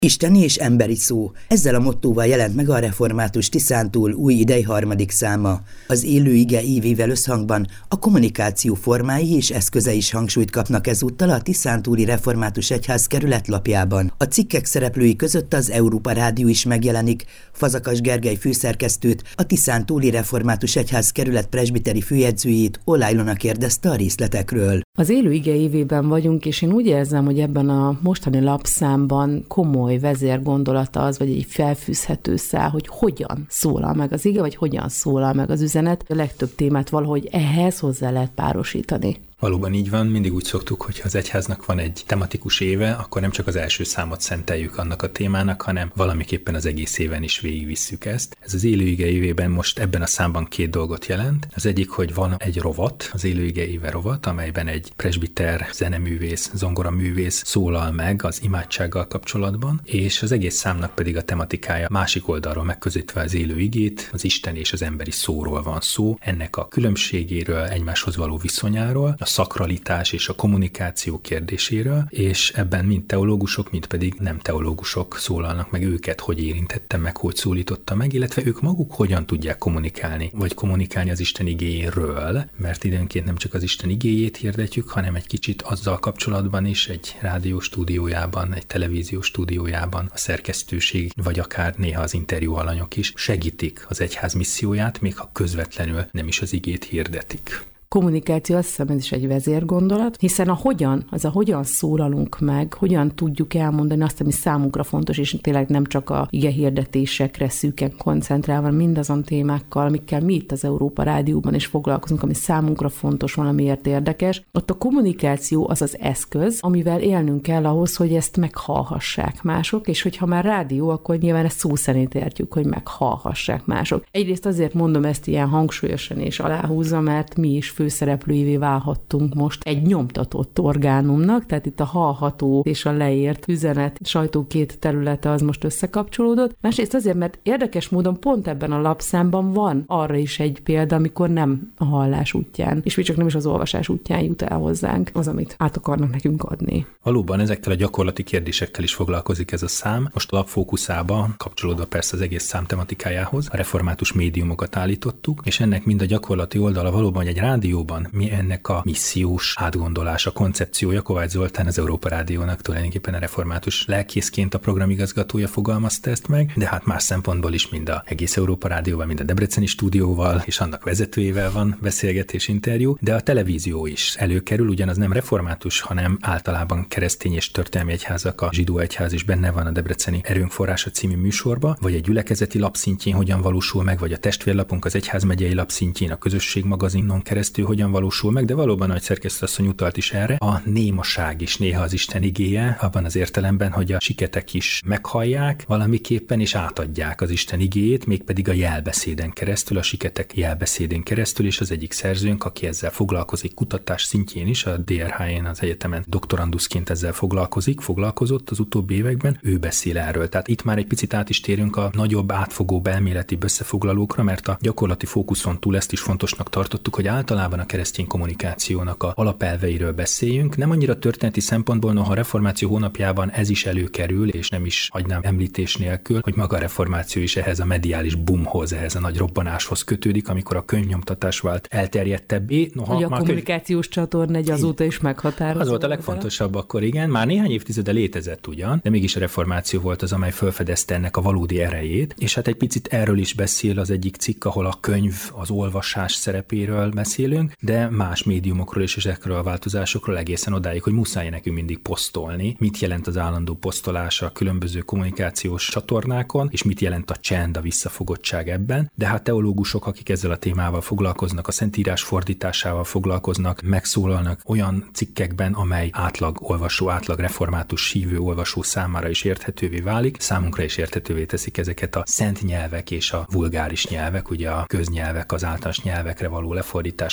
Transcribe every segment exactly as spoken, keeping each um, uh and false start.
Isteni és emberi szó. Ezzel a mottóval jelent meg a Református Tiszántúl új idei harmadik száma. Az élő ige ívével összhangban a kommunikáció formái és eszközei is hangsúlyt kapnak ezúttal a Tiszántúli Református Egyház kerület lapjában. A cikkek szereplői között az Európa Rádió is megjelenik. Fazakas Gergely főszerkesztőt, a Tiszántúli Református Egyház kerület presbiteri főjegyzőjét Oláh Ilona kérdezte a részletekről. Az élő ige évében vagyunk, és én úgy érzem, hogy ebben a mostani lapszámban komoly vezérgondolata az, vagy egy felfűzhető szál, hogy hogyan szólal meg az ige, vagy hogyan szólal meg az üzenet. A legtöbb témát valahogy ehhez hozzá lehet párosítani. Valóban így van, mindig úgy szoktuk, hogy ha az egyháznak van egy tematikus éve, akkor nem csak az első számot szenteljük annak a témának, hanem valamiképpen az egész éven is végigvisszük ezt. Ez az élőige évében most ebben a számban két dolgot jelent. Az egyik, hogy van egy rovat, az élőige éve rovat, amelyben egy presbiter, zeneművész, zongoraművész szólal meg az imádsággal kapcsolatban, és az egész számnak pedig a tematikája másik oldalról megközelítve az élő igét, az Isten és az emberi szóról van szó, ennek a különbségéről, egymáshoz való viszonyáról, a szakralitás és a kommunikáció kérdéséről, és ebben mind teológusok, mind pedig nem teológusok szólalnak meg, őket hogy érintette meg, hogy szólította meg, illetve ők maguk hogyan tudják kommunikálni, vagy kommunikálni az Isten igéjéről, mert időnként nem csak az Isten igéjét hirdetjük, hanem egy kicsit azzal kapcsolatban is egy rádió stúdiójában, egy televízió stúdiójában a szerkesztőség, vagy akár néha az interjú alanyok is segítik az egyház misszióját, még ha közvetlenül nem is az igét hirdetik. Kommunikáció, azt hiszem, ez is egy vezérgondolat, hiszen a hogyan, az a hogyan szólalunk meg, hogyan tudjuk elmondani azt, ami számunkra fontos, és tényleg nem csak a ige hirdetésekre szűken koncentrálva, hanem mindazon témákkal, amikkel mi itt az Európa Rádióban is foglalkozunk, ami számunkra fontos, valamiért érdekes. Ott a kommunikáció az az eszköz, amivel élnünk kell ahhoz, hogy ezt meghallhassák mások, és hogyha már rádió, akkor nyilván ezt szó szerint értjük, hogy meghallhassák mások. Egyrészt azért mondom ezt ilyen hangsúlyosan és aláhúzva, mert mi is főszereplőivé válhattunk most egy nyomtatott orgánumnak, tehát itt a hallható és a leírt üzenet sajtó két területe az most összekapcsolódott. Másrészt azért, mert érdekes módon pont ebben a lapszámban van arra is egy példa, amikor nem a hallás útján, és mi csak nem is az olvasás útján jut el hozzánk az, amit át akarnak nekünk adni. Valóban ezekkel a gyakorlati kérdésekkel is foglalkozik ez a szám. Most a lapfókuszába, kapcsolódva persze az egész szám tematikájához, a református médiumokat állítottuk, és ennek mind a gyakorlati oldala valóban, hogy egy rádió Rádióban mi ennek a missziós átgondolása, koncepciója. Kovács Zoltán, az Európa Rádiónak tulajdonképpen a református lelkészként a programigazgatója fogalmazta ezt meg, de hát más szempontból is mind a egész Európa Rádióval, mind a debreceni stúdióval és annak vezetőjével van beszélgetés, interjú, de a televízió is előkerül, ugyanaz nem református, hanem általában keresztény és történelmi egyházak, a zsidó egyház is benne van a Debreceni Erőnk forrása című műsorba, vagy egy gyülekezeti lap szintjén hogyan valósul meg, vagy a testvérlapunk az egyházmegyei lap szintjén, a közösség magazinon keresztül hogyan valósul meg, de valóban nagy szerkesztőasszony utalt is erre. A némaság is néha az Isten igéje, abban az értelemben, hogy a siketek is meghallják valamiképpen, és átadják az Isten igéjét, mégpedig a jelbeszéden keresztül, a siketek jelbeszédén keresztül, és az egyik szerzőnk, aki ezzel foglalkozik kutatás szintjén is, a dé er há-n az egyetemen doktoranduszként ezzel foglalkozik, foglalkozott az utóbbi években, ő beszél erről. Tehát itt már egy picit át is térünk a nagyobb, átfogó elméleti összefoglalókra, mert a gyakorlati fókuszon túl ezt is fontosnak tartottuk, hogy általában a keresztény kommunikációnak a alapelveiről beszéljünk. Nem annyira történeti szempontból, noha a reformáció hónapjában ez is előkerül, és nem is hagynám említés nélkül, hogy maga a reformáció is ehhez a mediális boomhoz, ehhez a nagy robbanáshoz kötődik, amikor a könyvnyomtatás vált elterjedtebbé. Noha hogy a már kommunikációs könyv... csatorna egy azóta is meghatározó. Az volt a legfontosabb akkor, igen. Már néhány évtizede létezett ugyan, de mégis a reformáció volt az, amely felfedezte ennek a valódi erejét, és hát egy picit erről is beszél az egyik cikk, ahol a könyv, az olvasás szerepéről beszélünk, de más médiumokról és ezekről a változásokról egészen odáig, hogy muszáj nekünk mindig posztolni, mit jelent az állandó posztolás a különböző kommunikációs csatornákon, és mit jelent a csend, a visszafogottság ebben. De hát teológusok, akik ezzel a témával foglalkoznak, a Szentírás fordításával foglalkoznak, megszólalnak olyan cikkekben, amely átlag olvasó, átlag református hívő olvasó számára is érthetővé válik, számunkra is érthetővé teszik ezeket a szent nyelvek és a vulgáris nyelvek, ugye a köznyelvek, az általános nyelvekre való lefordítás,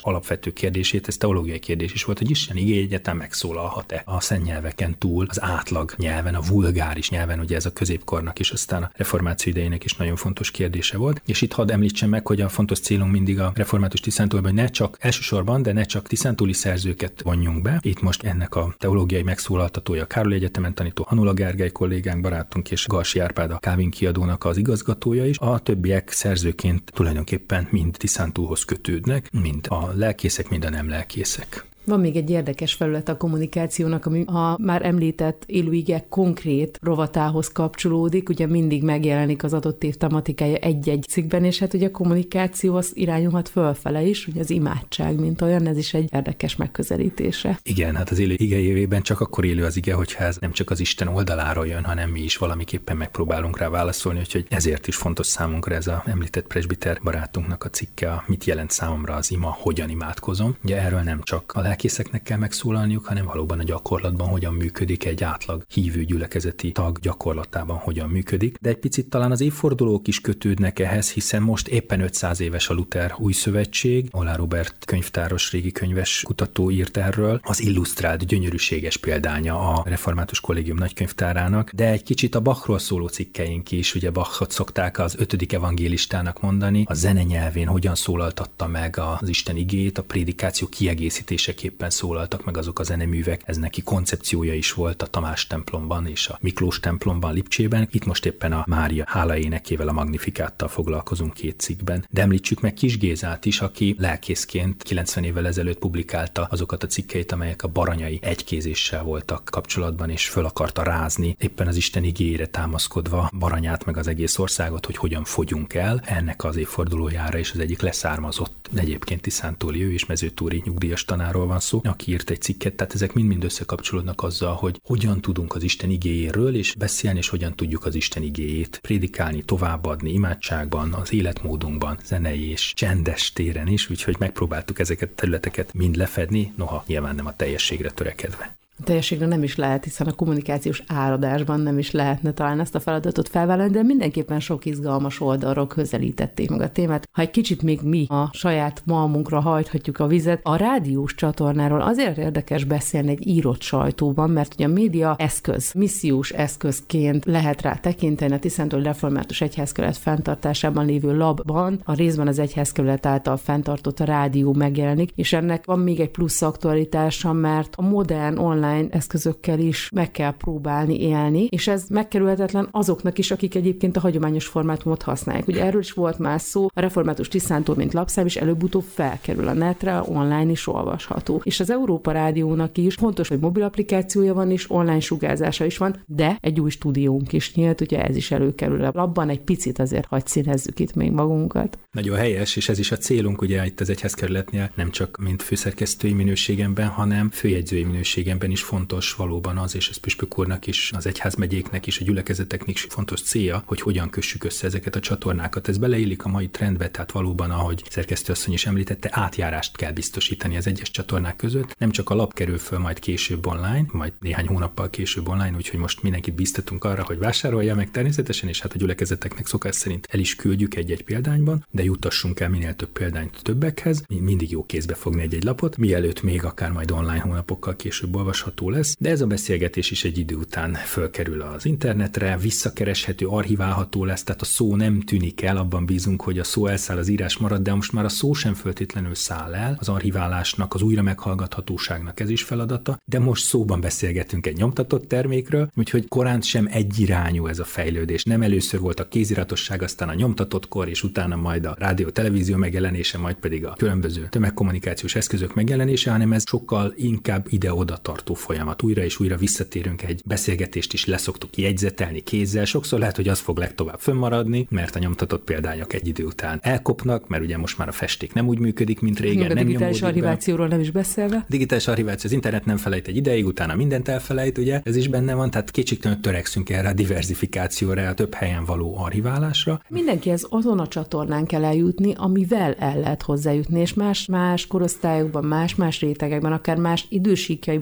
alapvető kérdését, ez teológiai kérdés is volt, hogy Isten igéje egyáltalán megszólalhat-e a szent nyelveken túl, az átlag nyelven, a vulgáris nyelven, ugye ez a középkornak is, aztán a reformáció idejének is nagyon fontos kérdése volt. És itt hadd említsem meg, hogy a fontos célunk mindig a református tiszántúlban, hogy ne csak elsősorban, de ne csak tiszántúli szerzőket vonjunk be. Itt most ennek a teológiai megszólaltatója, a Károly Egyetemen tanító Hanula Gergely kollégánk, barátunk, és Garsi Árpád, a Kávin kiadónak az igazgatója is. A többiek szerzőként tulajdonképpen mind tiszántúlhoz kötődnek, mind a lelkészek, mind a nem lelkészek. Van még egy érdekes felület a kommunikációnak, ami a már említett élőigek konkrét rovatához kapcsolódik, ugye mindig megjelenik az adott év tematikája egy-egy cikkben, és hát ugye a kommunikáció az irányulhat fölfele is, ugye az imádság, mint olyan, ez is egy érdekes megközelítése. Igen, hát az élő ige évében csak akkor élő az ige, hogyha ez nem csak az Isten oldaláról jön, hanem mi is valamiképpen megpróbálunk rá válaszolni, úgyhogy ezért is fontos számunkra ez a említett presbiter barátunknak a cikke, mit jelent számomra az ima, hogyan imádkozom. Ugye erről nem csak a lelkészeknek kell megszólalniuk, hanem valóban a gyakorlatban hogyan működik egy átlag hívő gyülekezeti tag gyakorlatában hogyan működik. De egy picit talán az évfordulók is kötődnek ehhez, hiszen most éppen ötszáz éves a Luther új szövetség. Oláh Róbert könyvtáros, régi könyves kutató írt erről. Az illusztrált, gyönyörűséges példánya a Református Kollégium nagykönyvtárának, de egy kicsit a Bachról szóló cikkeink is, ugye Bachot szokták az ötödik evangélistának mondani, a zene nyelvén hogyan szólaltatta meg az Isten igét, a prédikáció kiegészítéseként éppen szólaltak meg azok a zeneművek. Ez neki koncepciója is volt a Tamás templomban és a Miklós templomban Lipcsében. Itt most éppen a Mária hálaénekével, a Magnifikáttal foglalkozunk két cikkben. De említsük meg Kis Gézát is, aki lelkészként kilencven évvel ezelőtt publikálta azokat a cikkeit, amelyek a baranyai egykézéssel voltak kapcsolatban, és föl akarta rázni éppen az Isten igéjére támaszkodva Baranyát meg az egész országot, hogy hogyan fogyunk el. Ennek az évfordulójára is az egyik leszármazott, egyébként tiszántúli, ő is mezőtúri nyugdíjas tanárról van szó, aki írt egy cikket, tehát ezek mind-mind összekapcsolódnak azzal, hogy hogyan tudunk az Isten igéjéről és beszélni, és hogyan tudjuk az Isten igéjét prédikálni, továbbadni imádságban, az életmódunkban, zenei és csendes téren is, úgyhogy megpróbáltuk ezeket a területeket mind lefedni, noha nyilván nem a teljességre törekedve. A teljességre nem is lehet, hiszen a kommunikációs áradásban nem is lehetne talán ezt a feladatot felvállalni, de mindenképpen sok izgalmas oldalról közelítették meg a témát. Ha egy kicsit még mi a saját malmunkra hajthatjuk a vizet, a rádiós csatornáról azért érdekes beszélni egy írott sajtóban, mert ugye a média eszköz, missziós eszközként lehet rá tekinteni, a Tiszántúli Református Egyházkerület fenntartásában lévő labban a részben az egyházkerület által fenntartott a rádió megjelenik, és ennek van még egy plusz aktualitása, mert a modern online eszközökkel is meg kell próbálni élni, és ez megkerülhetetlen azoknak is, akik egyébként a hagyományos formátumot használják. Ugye erről is volt már szó, a Református Tiszántúl, mint lapszám is előbb-utóbb felkerül a netre, online is olvasható. És az Európa Rádiónak is fontos, hogy mobil applikációja van, és online sugárzása is van, de egy új stúdiónk is nyílt, ugye ez is előkerül a labban, egy picit azért hadd színezzük itt még magunkat. Nagyon helyes, és ez is a célunk, ugye itt az egyházkerületnél nem csak mint főszerkesztői minőségemben, hanem főjegyzői minőségemben is fontos valóban az, és ez püspök úrnak is, az egyházmegyéknek is, a gyülekezeteknek is fontos célja, hogy hogyan kössük össze ezeket a csatornákat. Ez beleillik a mai trendbe, tehát valóban, ahogy szerkesztőasszony is említette, átjárást kell biztosítani az egyes csatornák között. Nem csak a lap kerül föl majd később online, majd néhány hónappal később online, úgyhogy most mindenkit biztatunk arra, hogy vásárolja meg természetesen, és hát a gyülekezeteknek szokás szerint el is küldjük egy-egy példányban, de juttassunk el minél több példányt többekhez. Mindig jó kézbe fogni egy-egy lapot, mielőtt még akár majd online hónapokkal később olvasható lesz, de ez a beszélgetés is egy idő után fölkerül az internetre, visszakereshető, archiválható lesz, tehát a szó nem tűnik el, abban bízunk, hogy a szó elszáll, az írás marad, de most már a szó sem feltétlenül száll el, az archiválásnak, az újra meghallgathatóságnak ez is feladata, de most szóban beszélgetünk egy nyomtatott termékről, úgyhogy korán sem egyirányú ez a fejlődés. Nem először volt a kéziratosság, aztán a nyomtatott kor, és utána majd a rádió, televízió megjelenése, majd pedig a különböző tömegkommunikációs eszközök megjelenése, hanem ez sokkal inkább ide-oda tartó folyamat. Újra és újra visszatérünk, egy beszélgetést is leszoktuk jegyzetelni kézzel. Sokszor lehet, hogy az fog legtovább fönnmaradni, mert a nyomtatott példányok egy idő után elkopnak, mert ugye most már a festék nem úgy működik, mint régen. A nem digitális archivációról nem is beszélve. Digitális archiváció, az internet nem felejt egy ideig, utána mindent elfelejt, ugye? Ez is benne van, tehát kétségtelenül törekszünk erre a diversifikációra, a több helyen való archiválásra. Mindenkihez azon a csatornán kell eljutni, amivel el lehet hozzájutni, és más-más korosztályokban, más-más rétegekben, akár más idősíkjaiban a napok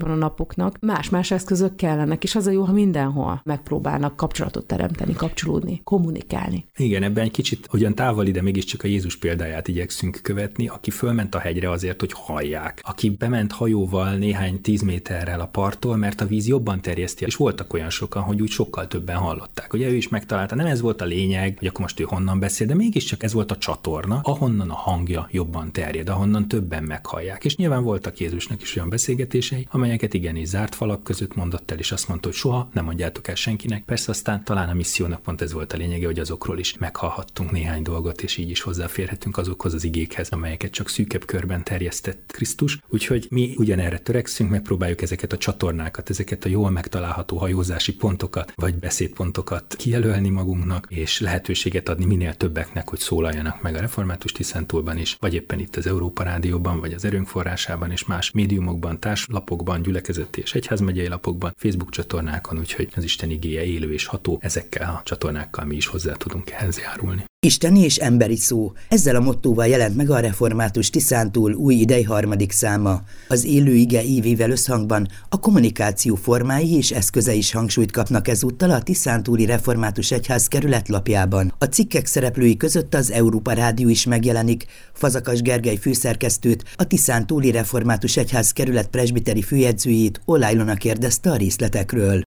lapoknak más-más eszközök kellenek, és az a jó, ha mindenhol megpróbálnak kapcsolatot teremteni, kapcsolódni, kommunikálni. Igen, ebben egy kicsit ugyan távol, de mégiscsak a Jézus példáját igyekszünk követni, aki fölment a hegyre azért, hogy hallják. Aki bement hajóval néhány tíz méterrel a parttól, mert a víz jobban terjeszti, és voltak olyan sokan, hogy úgy sokkal többen hallották. Ugye ő is megtalálta, nem ez volt a lényeg, hogy akkor most ő honnan beszél, de mégiscsak ez volt a csatorna, ahonnan a hangja jobban terjed, ahonnan többen meghallják. És nyilván voltak Jézusnak is olyan beszélgetései, amelyeket igenis zárt falak között mondott el, és azt mondta, hogy soha nem mondjátok el senkinek. Persze aztán talán a missziónak pont ez volt a lényege, hogy azokról is meghallhattunk néhány dolgot, és így is hozzáférhetünk azokhoz az igékhez, amelyeket csak szűkebb körben terjesztett Krisztus. Úgyhogy mi ugyanerre törekszünk, megpróbáljuk ezeket a csatornákat, ezeket a jól megtalálható hajózási pontokat, vagy beszédpontokat kijelölni magunknak, és lehetőséget adni minél többeknek, hogy szólaljanak meg a Református Tiszántúlban is, vagy éppen itt az Európa Rádióban, vagy az Erőnk Forrásában, és más médiumokban, társlapokban, gyülekezeti és egyházmegyei lapokban, Facebook csatornákon, úgyhogy az Isten igéje élő és ható, ezekkel a csatornákkal mi is hozzá tudunk ehhez járulni. Isteni és emberi szó. Ezzel a mottóval jelent meg a Református Tiszántúl új idei harmadik száma. Az élő ige ívével összhangban a kommunikáció formái és eszközei is hangsúlyt kapnak ezúttal a Tiszántúli Református Egyház kerület lapjában. A cikkek szereplői között az Európa Rádió is megjelenik. Fazakas Gergely főszerkesztőt, a Tiszántúli Református Egyház kerület presbiteri főjegyzőjét Olájlona kérdezte a részletekről.